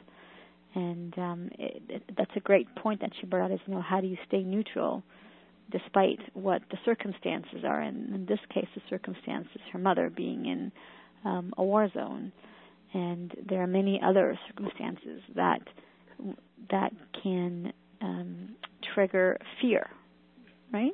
And um, it, it, that's a great point that she brought out, is, you know, how do you stay neutral despite what the circumstances are? And in this case, the circumstances, her mother being in um, a war zone. And there are many other circumstances that that can um, trigger fear, right?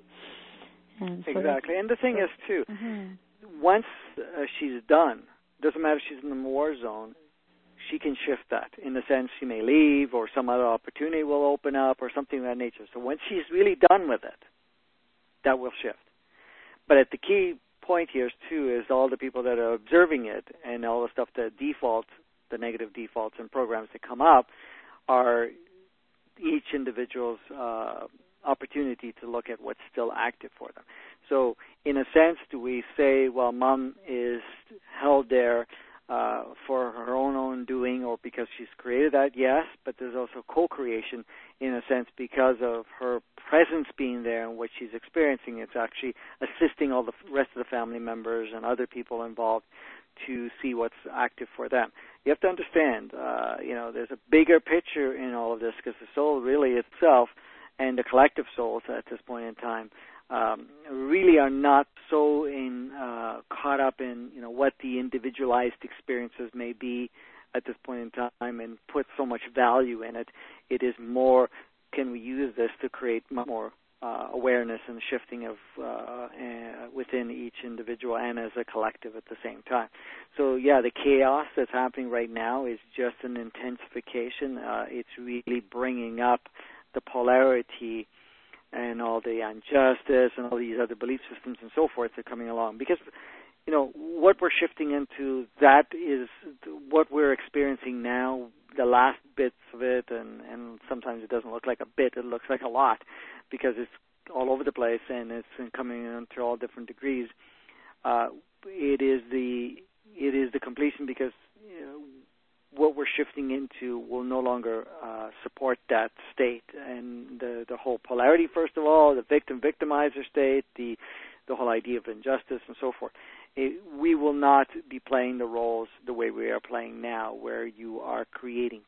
And so exactly. And the thing so, is, too, mm-hmm. once uh, she's done, doesn't matter if she's in the war zone, she can shift that. In the sense, she may leave, or some other opportunity will open up, or something of that nature. So once she's really done with it, that will shift. But at the key point here, too, is all the people that are observing it and all the stuff that defaults, the negative defaults and programs that come up, are each individual's uh, opportunity to look at what's still active for them. So in a sense, do we say, well, mom is held there uh, for her own own doing, or because she's created that? Yes, but there's also co-creation in a sense, because of her presence being there and what she's experiencing. It's actually assisting all the rest of the family members and other people involved to see what's active for them. You have to understand, uh, you know, there's a bigger picture in all of this, because the soul really itself and the collective souls at this point in time um, really are not so in uh, caught up in, you know, what the individualized experiences may be at this point in time, and put so much value in it. It is more, can we use this to create more uh, awareness and shifting of uh, uh, within each individual and as a collective at the same time. So yeah, the chaos that's happening right now is just an intensification. Uh, it's really bringing up the polarity and all the injustice and all these other belief systems and so forth that are coming along. Because, you know, what we're shifting into, that is what we're experiencing now, the last bits of it, and, and sometimes it doesn't look like a bit, it looks like a lot, because it's all over the place and it's coming into all different degrees. Uh, it is the it is the completion, because, you know, what we're shifting into will no longer uh, support that state, and the the whole polarity, first of all, the victim-victimizer state, the the whole idea of injustice and so forth. It, we will not be playing the roles the way we are playing now, where you are creating pain,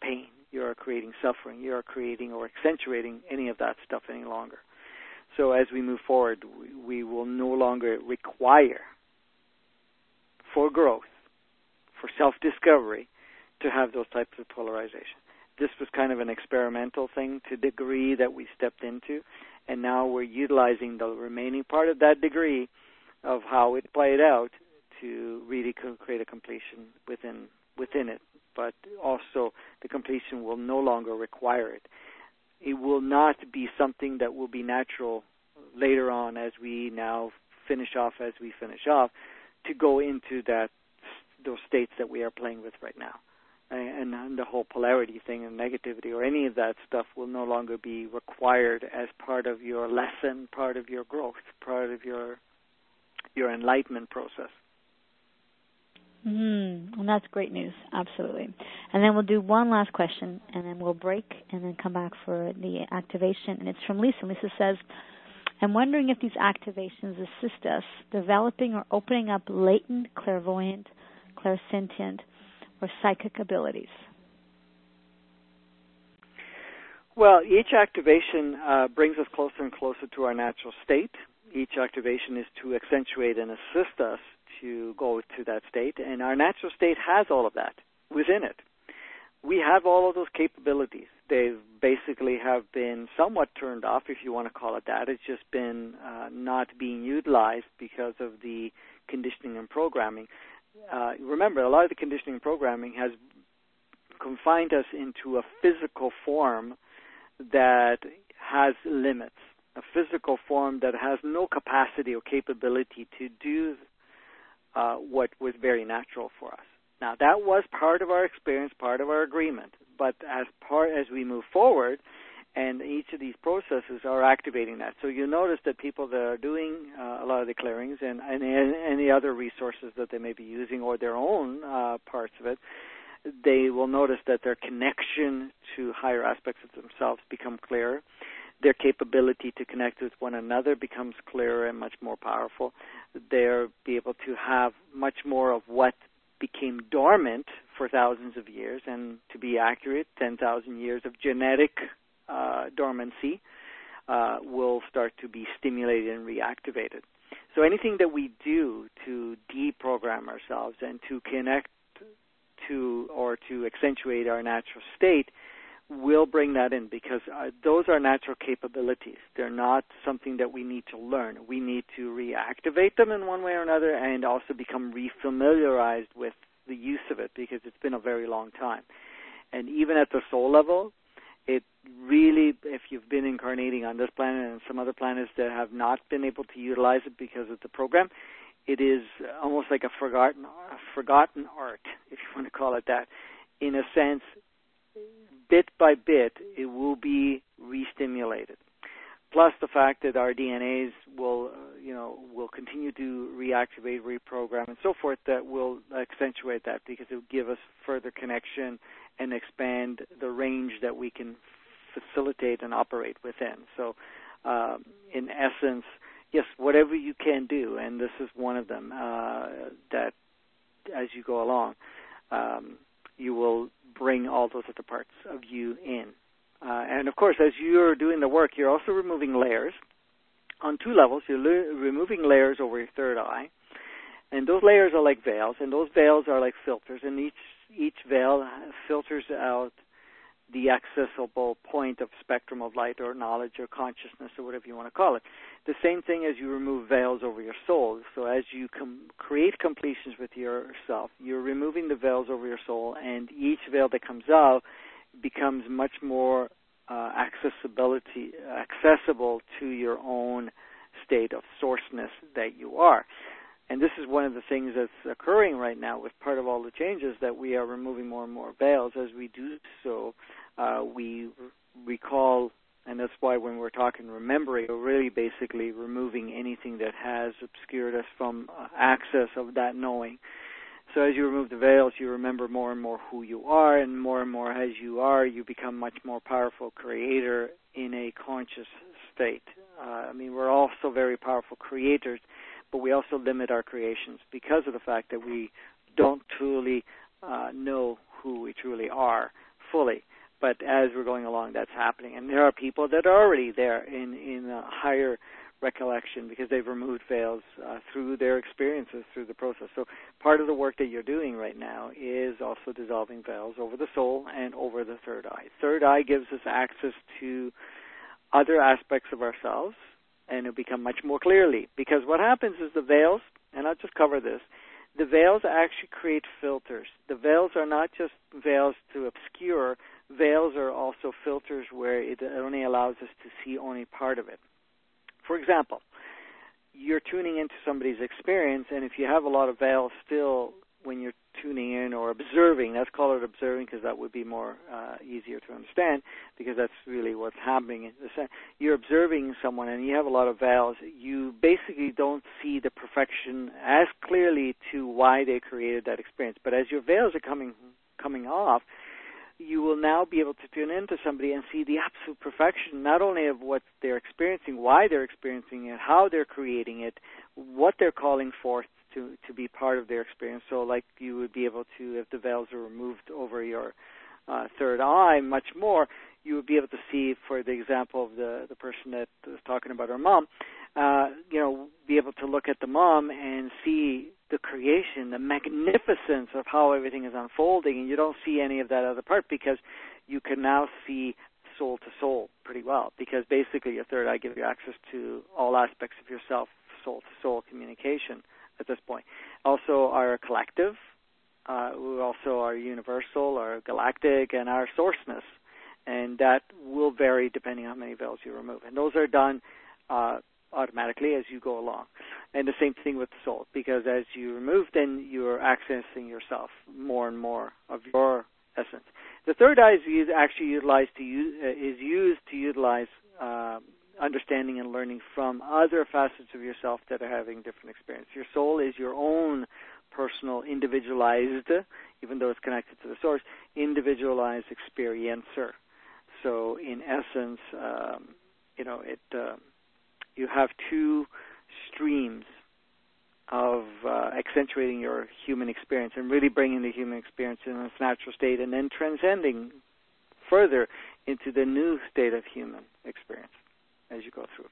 you are creating suffering, you are creating or accentuating any of that stuff any longer. So as we move forward, we, we will no longer require for growth, for self-discovery, to have those types of polarization. This was kind of an experimental thing to the degree that we stepped into, and now we're utilizing the remaining part of that degree of how it played out to really create a completion within within it. But also the completion will no longer require it. It will not be something that will be natural later on as we now finish off, as we finish off, to go into that those states that we are playing with right now. And, and the whole polarity thing and negativity or any of that stuff will no longer be required as part of your lesson, part of your growth, part of your your enlightenment process. Mm, and that's great news, absolutely. And then we'll do one last question, and then we'll break, and then come back for the activation. And it's from Lisa. Lisa says, I'm wondering if these activations assist us developing or opening up latent, clairvoyant, clairsentient, or psychic abilities. Well, each activation uh, brings us closer and closer to our natural state. Each activation is to accentuate and assist us to go to that state, and our natural state has all of that within it. We have all of those capabilities. They basically have been somewhat turned off, if you want to call it that. It's just been uh, not being utilized because of the conditioning and programming. Uh, remember, a lot of the conditioning and programming has confined us into a physical form that has limits, a physical form that has no capacity or capability to do uh, what was very natural for us. Now, that was part of our experience, part of our agreement, but as part as we move forward, and each of these processes are activating that. So you'll notice that people that are doing uh, a lot of the clearings and, and, and any other resources that they may be using or their own uh, parts of it, they will notice that their connection to higher aspects of themselves become clearer. Their capability to connect with one another becomes clearer and much more powerful. They'll be able to have much more of what became dormant for thousands of years, and to be accurate, ten thousand years of genetic uh, dormancy uh, will start to be stimulated and reactivated. So anything that we do to deprogram ourselves and to connect to or to accentuate our natural state will bring that in, because uh, those are natural capabilities. They're not something that we need to learn. We need to reactivate them in one way or another and also become refamiliarized with the use of it, because it's been a very long time. And even at the soul level, it really, if you've been incarnating on this planet and some other planets that have not been able to utilize it because of the program, it is almost like a forgotten, a forgotten art, if you want to call it that. In a sense, bit by bit, it will be re-stimulated. Plus the fact that our D N As will, uh, you know, will continue to reactivate, reprogram, and so forth, that will accentuate that, because it will give us further connection and expand the range that we can facilitate and operate within. So, um, in essence, yes, whatever you can do, and this is one of them, uh, that as you go along, um, you will bring all those other parts of you in. Uh, and, of course, as you're doing the work, you're also removing layers on two levels. You're le- removing layers over your third eye, and those layers are like veils, and those veils are like filters, and each each veil filters out the accessible point of spectrum of light or knowledge or consciousness or whatever you want to call it. The same thing as you remove veils over your soul. So as you com- create completions with yourself, you're removing the veils over your soul, and each veil that comes out becomes much more uh, accessibility, accessible to your own state of sourceness that you are. And this is one of the things that's occurring right now with part of all the changes, that we are removing more and more veils. As we do so, uh, we recall, and that's why when we're talking remembering, we're really basically removing anything that has obscured us from uh, access of that knowing. So as you remove the veils, you remember more and more who you are, and more and more as you are, you become much more powerful creator in a conscious state. Uh, I mean, we're also very powerful creators, but we also limit our creations because of the fact that we don't truly uh, know who we truly are fully. but as we're going along, that's happening. And there are people that are already there in, in a higher recollection because they've removed veils uh, through their experiences through the process. So part of the work that you're doing right now is also dissolving veils over the soul and over the third eye. Third eye gives us access to other aspects of ourselves, and it'll become much more clearly. Because what happens is the veils, and I'll just cover this, the veils actually create filters. The veils are not just veils to obscure. Veils are also filters where it only allows us to see only part of it. For example, you're tuning into somebody's experience, and if you have a lot of veils still when you're tuning in or observing, let's call it observing because that would be more uh, easier to understand because that's really what's happening. You're observing someone and you have a lot of veils, you basically don't see the perfection as clearly to why they created that experience. But as your veils are coming coming off, you will now be able to tune into somebody and see the absolute perfection, not only of what they're experiencing, why they're experiencing it, how they're creating it, what they're calling forth to, to be part of their experience. So like you would be able to, if the veils are removed over your uh, third eye much more, you would be able to see, for the example of the, the person that was talking about her mom, uh, you know, be able to look at the mom and see the creation, the magnificence of how everything is unfolding, and you don't see any of that other part because you can now see soul to soul pretty well because basically your third eye gives you access to all aspects of yourself, soul to soul communication at this point. Also our collective, uh, we also are universal, our galactic, and our sourceness, and that will vary depending on how many veils you remove. And those are done uh, automatically as you go along. And the same thing with the soul, because as you remove, then you're accessing yourself more and more of your essence. The third eye is used, actually utilized to use, uh, is used to utilize uh, understanding and learning from other facets of yourself that are having different experiences. Your soul is your own personal, individualized, even though it's connected to the source, individualized experiencer. So in essence, um, you know, it. Uh, you have two streams of uh, accentuating your human experience and really bringing the human experience in its natural state and then transcending further into the new state of human experience as you go through.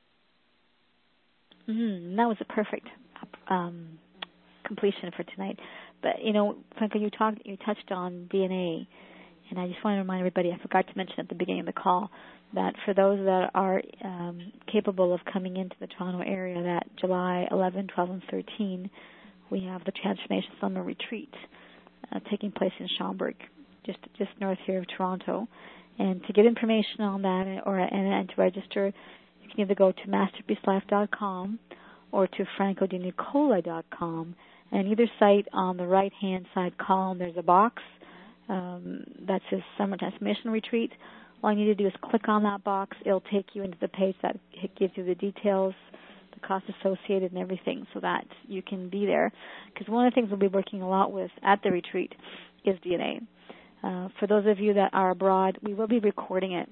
Mm-hmm. That was a perfect um, completion for tonight. But, you know, Franco, you talked, you touched on D N A, and I just want to remind everybody, I forgot to mention at the beginning of the call, that for those that are um, capable of coming into the Toronto area, that July eleventh, twelfth, and thirteenth, we have the Transformation Summer Retreat uh, taking place in Schomberg, just just north here of Toronto. And to get information on that or and, and to register, you can either go to masterpiece life dot com or to franco di nicola dot com. And either site, on the right-hand side column, there's a box um, that says Summer Transformation Retreat. All you need to do is click on that box. It'll take you into the page that gives you the details, the cost associated and everything so that you can be there. Because one of the things we'll be working a lot with at the retreat is D N A. Uh, for those of you that are abroad, we will be recording it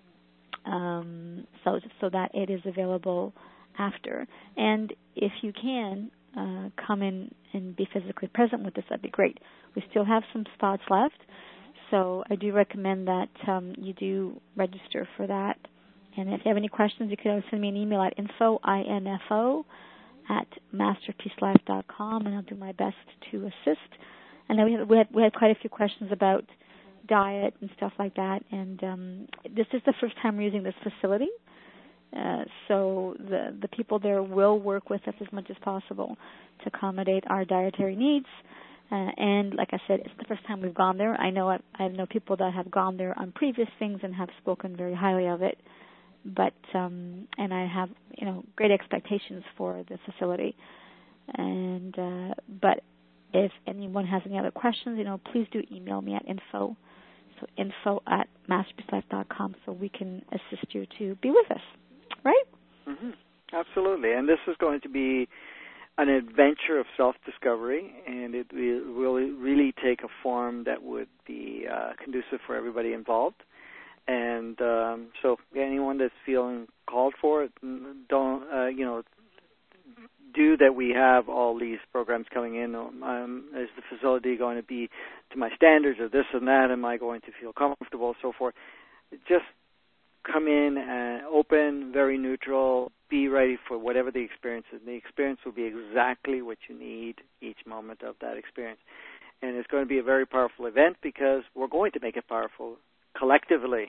um, so, so that it is available after. And if you can, uh, come in and be physically present with us, that'd be great. We still have some spots left. So I do recommend that um, you do register for that. And if you have any questions, you can always send me an email at info, I N F O, at masterpiece life dot com, and I'll do my best to assist. And then we have, we have, we have quite a few questions about diet and stuff like that. And um, this is the first time we're using this facility. Uh, so the, the people there will work with us as much as possible to accommodate our dietary needs. Uh, and like I said, it's the first time we've gone there. I know I, I know people that have gone there on previous things and have spoken very highly of it. But um, and I have you know great expectations for the facility. And uh, but if anyone has any other questions, you know, please do email me at info. So info at masterpiece life dot com so we can assist you to be with us. Right? Mm-hmm. Absolutely. And this is going to be an adventure of self-discovery, and it will really take a form that would be uh, conducive for everybody involved. And um, so anyone that's feeling called for it, don't, uh, you know, do that we have all these programs coming in. Um, is the facility going to be to my standards or this and that? Am I going to feel comfortable, so forth? Just come in and open, very neutral, be ready for whatever the experience is. And the experience will be exactly what you need each moment of that experience. And it's going to be a very powerful event because we're going to make it powerful collectively.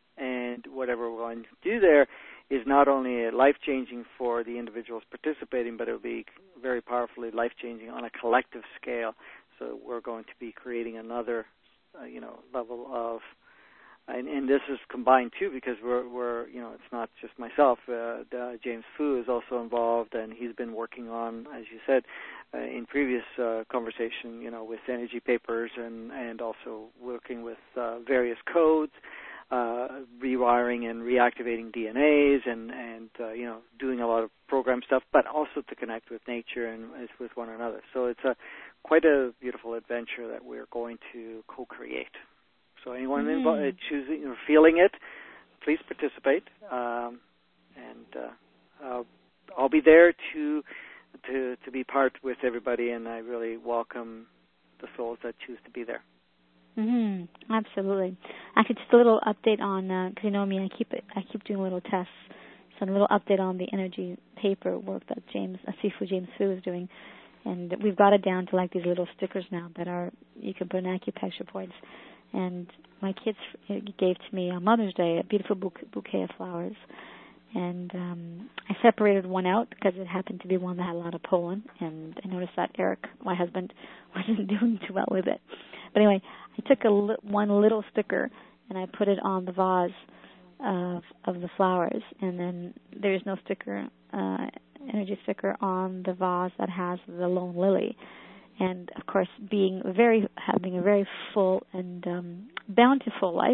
And whatever we're going to do there is not only life-changing for the individuals participating, but it will be very powerfully life-changing on a collective scale. So we're going to be creating another, uh, you know, level of, and, and this is combined too because we're, we're, you know, it's not just myself. Uh, the, James Fu is also involved, and he's been working on, as you said, uh, in previous uh, conversation, you know, with energy papers and and also working with uh, various codes. Uh, rewiring and reactivating D N As and, and uh, you know, doing a lot of program stuff, but also to connect with nature and with one another. So it's a quite a beautiful adventure that we're going to co-create. So anyone mm. involved, choosing or feeling it, please participate. Um, and uh, uh, I'll be there to to to be part with everybody, and I really welcome the souls that choose to be there. Mm-hmm. Absolutely. Actually, just a little update on, because uh, you know me, I keep it, I keep doing little tests. So a little update on the energy paper work that James, uh, Sifu James Fu is doing, and we've got it down to like these little stickers now that are you can put in acupuncture points. And my kids gave to me on Mother's Day a beautiful bouquet of flowers, and um, I separated one out because it happened to be one that had a lot of pollen, and I noticed that Eric, my husband, wasn't doing too well with it. But anyway, I took a li- one little sticker and I put it on the vase of of the flowers, and then there's no sticker, uh, energy sticker on the vase that has the lone lily. And of course, being very having a very full and um, bountiful life,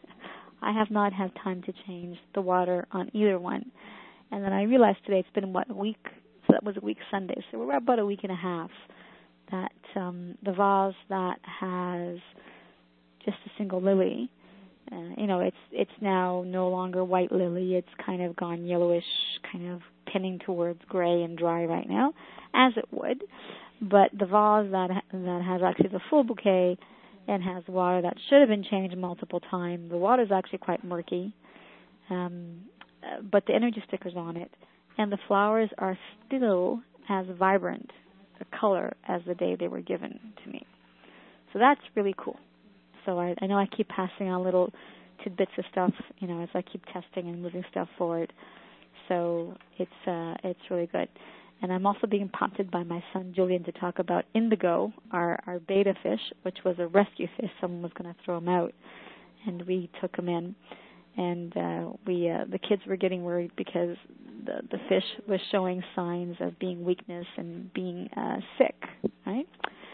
I have not had time to change the water on either one. And then I realized today it's been what a week, so that was a week Sunday, so we're about a week and a half. That um, the vase that has just a single lily, uh, you know, it's it's now no longer white lily. It's kind of gone yellowish, kind of pinning towards gray and dry right now, as it would. But the vase that that has actually the full bouquet and has water that should have been changed multiple times. The water is actually quite murky, um, uh, but the energy sticker's on it, and the flowers are still as vibrant a color as the day they were given to me. So that's really cool. So I, I know I keep passing on little tidbits of stuff, you know, as I keep testing and moving stuff forward. So it's uh, it's really good. And I'm also being prompted by my son Julian to talk about indigo, our, our beta fish, which was a rescue fish. Someone was going to throw him out, and we took him in. And uh, we uh, the kids were getting worried because the the fish was showing signs of being weakness and being uh, sick, right?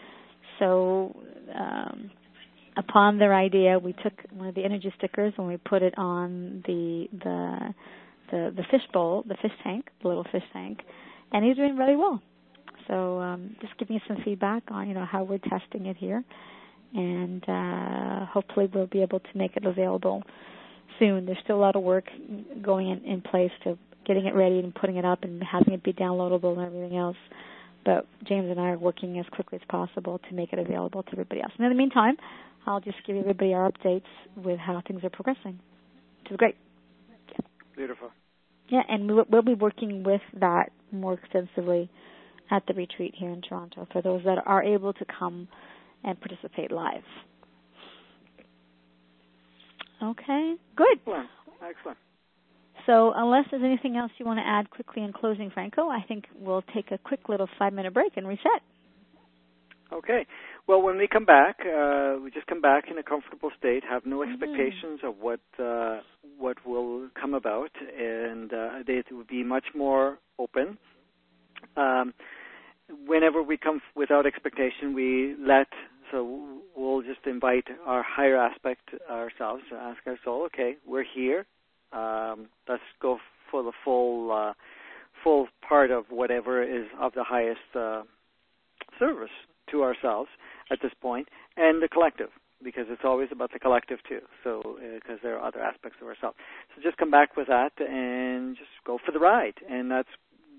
So um, upon their idea, we took one of the energy stickers and we put it on the the the, the fish bowl, the fish tank, the little fish tank, and he's doing really well. So um, just giving you some feedback on you know how we're testing it here, and uh, hopefully we'll be able to make it available soon. There's still a lot of work going in, in place to getting it ready and putting it up and having it be downloadable and everything else. But James and I are working as quickly as possible to make it available to everybody else. And in the meantime, I'll just give everybody our updates with how things are progressing, which is great. Yeah. Beautiful. Yeah, and we'll, we'll be working with that more extensively at the retreat here in Toronto for those that are able to come and participate live. Okay, good. Excellent. Excellent. So unless there's anything else you want to add quickly in closing, Franco, I think we'll take a quick little five-minute break and reset. Okay. Well, when we come back, uh, we just come back in a comfortable state, have no expectations mm-hmm. of what uh, what will come about, and uh, it will be much more open. Um, whenever we come without expectation, we let... So we'll just invite our higher aspect ourselves, ask our soul, okay, we're here. Um, let's go for the full uh, full part of whatever is of the highest uh, service to ourselves at this point, and the collective, because it's always about the collective too, so because uh, there are other aspects of ourselves. So just come back with that and just go for the ride, and that's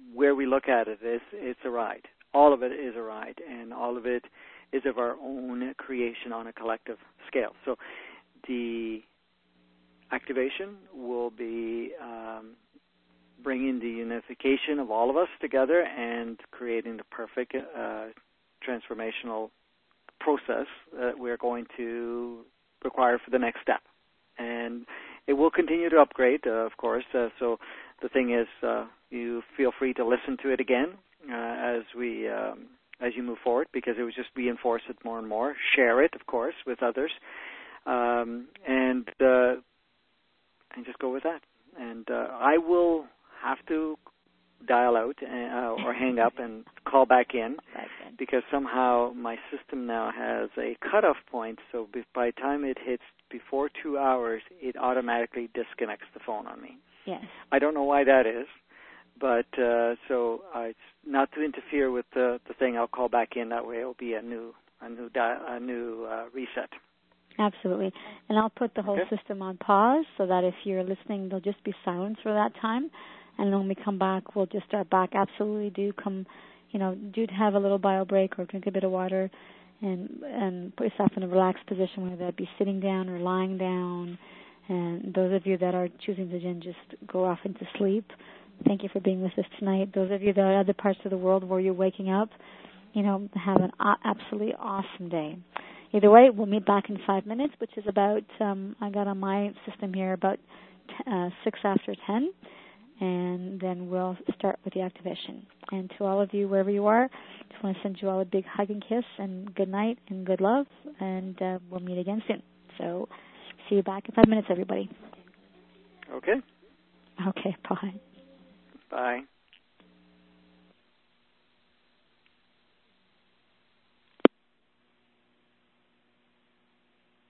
where we look at it is it's a ride. All of it is a ride, and all of it is of our own creation on a collective scale. So the activation will be um, bringing the unification of all of us together and creating the perfect uh, transformational process that we're going to require for the next step. And it will continue to upgrade, uh, of course. Uh, so the thing is, uh, you feel free to listen to it again uh, as we um, as you move forward, because it will just reinforce it more and more. Share it, of course, with others, um, and uh, and just go with that. And uh, I will have to dial out uh, or hang up and call back in, because somehow my system now has a cutoff point. So by the time it hits before two hours, it automatically disconnects the phone on me. Yes. I don't know why that is, but uh, so uh, it's not to interfere with the, the thing. I'll call back in. That way, it'll be a new a new di- a new uh, reset. Absolutely. And I'll put the whole okay. system on pause so that if you're listening, there'll just be silence for that time. And when we come back, we'll just start back. Absolutely do come, you know, do have a little bio break or drink a bit of water and and put yourself in a relaxed position, whether that be sitting down or lying down. And those of you that are choosing to then just go off into sleep, thank you for being with us tonight. Those of you that are in other parts of the world where you're waking up, you know, have an absolutely awesome day. Either way, we'll meet back in five minutes, which is about, um, I got on my system here, about t- uh, six after ten. And then we'll start with the activation. And to all of you, wherever you are, just want to send you all a big hug and kiss, and good night and good love, and uh, we'll meet again soon. So see you back in five minutes, everybody. Okay. Okay, bye. Bye.